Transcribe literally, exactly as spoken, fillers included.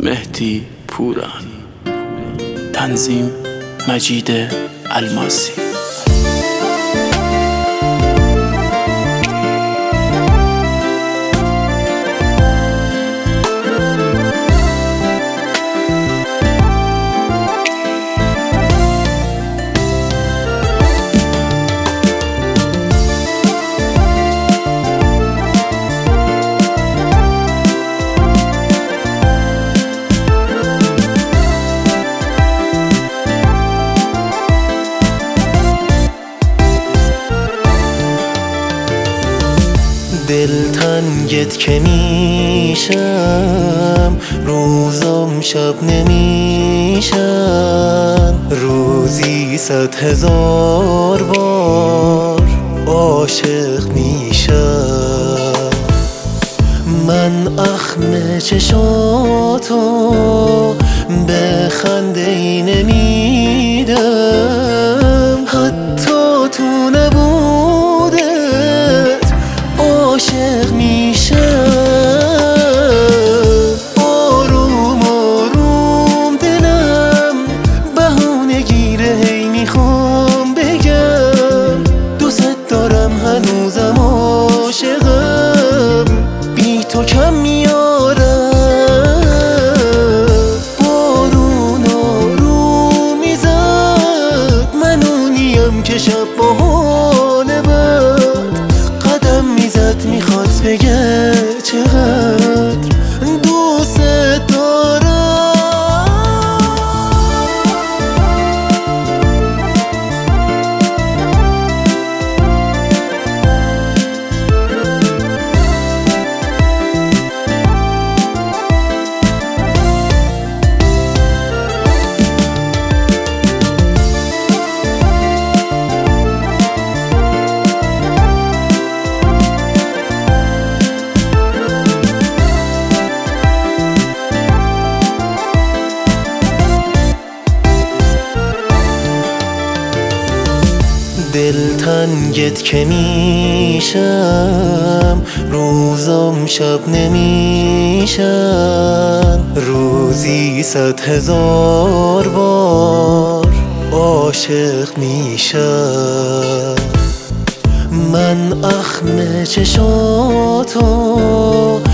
مهدی پوران. تنظیم مجید الماسی. دلتنگت که میشم، روزم شب نمیشم، روزی صد هزار بار عاشق میشم. من اخم چشاتو به خنده ای نمیدم، حتی تو نبودت عاشق میشم. آروم آروم دلم بهونه گیره، هی میخوام بگم دوست دارم، هنوزم عاشقم، بی تو کم میارم. بارون آروم میزد، من اونیم که شب با حال بد قدم میزد، میخواد بگه چقدر دوست دارم. دلتنگت که میشم، روزم شب نمیشم، روزی صد هزار بار عاشق میشم. من اخم چشاتو